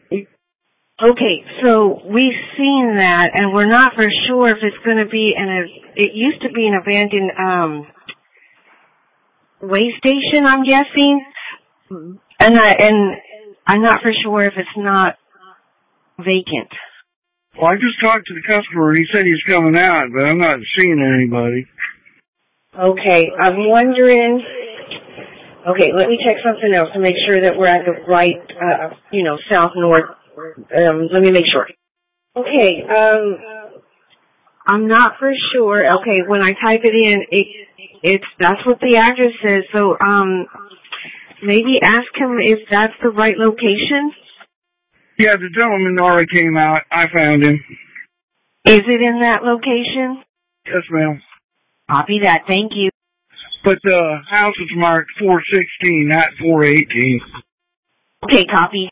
Okay, so we've seen that, and we're not for sure if it's going to be it used to be an abandoned, way station, I'm guessing. And I'm not for sure if it's not vacant. Well, I just talked to the customer, and he said he's coming out, but I'm not seeing anybody. Okay, I'm wondering. Okay, let me check something else to make sure that we're at the right, south-north. Let me make sure. Okay, I'm not for sure. Okay, when I type it in, that's what the address says. So, maybe ask him if that's the right location. Yeah, the gentleman already came out. I found him. Is it in that location? Yes, ma'am. Copy that. Thank you. But the house is marked 416, not 418. Okay, copy.